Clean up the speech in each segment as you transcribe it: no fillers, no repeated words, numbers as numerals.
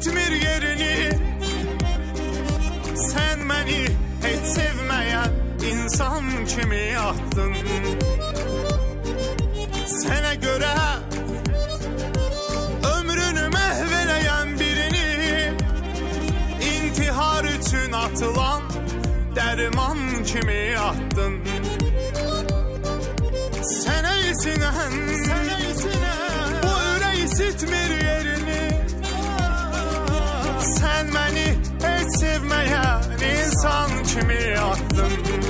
isitmir yerini. Sen məni heç sevməyən insan kimi atdın. Sənə görə ömrünü məhv eləyən birini, intihar üçün atılan dərman kimi atdın. Sənə isinən bu ürək isitmir yerini. Sən məni heç sevməyən insan kimi atdın.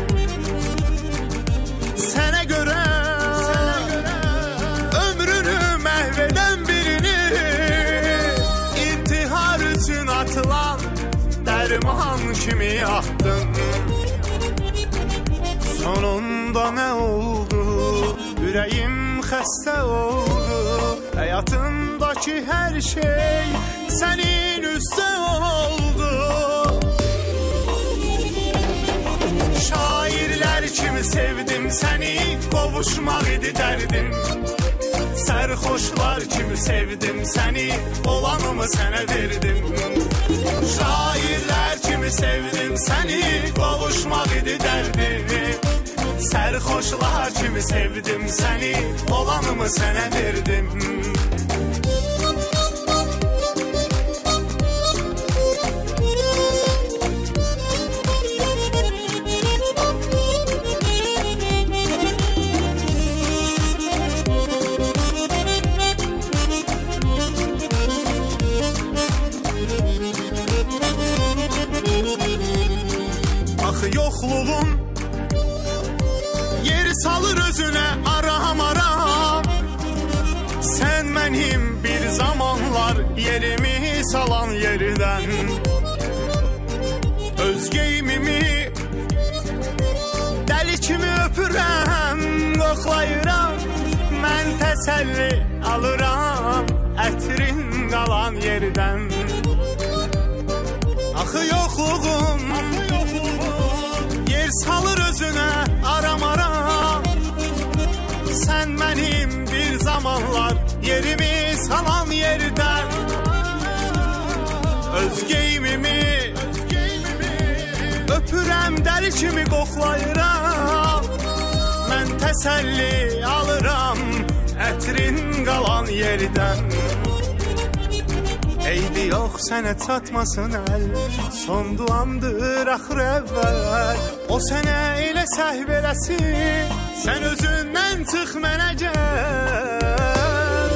Sənə görə ömrünü məhv edən birini, intihar üçün atılan dərman kimi atdın. Sonunda nə oldu? Ürəyim xəstə oldu. Həyatımdakı hər şey sənin üstə oldu. Şairlər kimi sevdim səni, qovuşmaq idi dərdim. Sərxoşlar kimi sevdim səni, olanımı sənə verdim. Şairlər kimi sevdim səni, qovuşmaq idi dərdim. Sərxoşlar kimi sevdim səni, olanımı sənə verdim. Axı yoxluğun yeri salır özünə aram-aram. Sən mənim bir zamanlar yerimi salan yerdən. Öz geyimimi dəli kimi öpürəm, qoxlayıram. Mən təsəlli alıram ətrin qalan yerdən. Axı yoxluğum yer salır özünə aram-aram. Sən mənim bir zamanlar yerimi salan yerdən. Öz geyimimi öpürəm, dəli kimi qoxlayıram. Mən təsəlli alıram ətrin qalan yerdən. Eydi yox sənə çatmasın əl, son duamdır axır əvvəl. O sənə elə səhv eləsin, sən özündən çıx mənə gəl.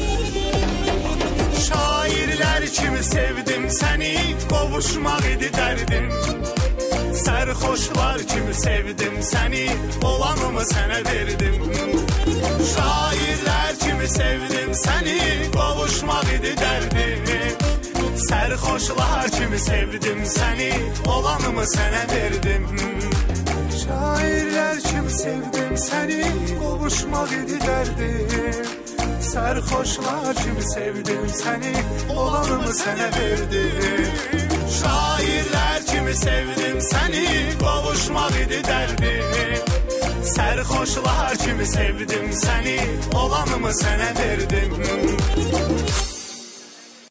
Şairlər kimi sevdim səni, qovuşmaq idi dərdim. Sərxoşlar kimi sevdim səni, olanımı sənə verdim. Şairlər kimi sevdim səni, qovuşmaq idi dərdim. Sərxoşlar kimi sevdim səni, olanımı sənə verdim. Şairlər kimi sevdim səni, qovuşmaq idi dərdim. Sərxoşlar kimi sevdim səni, olanımı sənə verdim. Şairlər kimi sevdim səni, qovuşmaq idi dərdim. Sərxoşlar kimi sevdim səni, olanımı sənə verdim.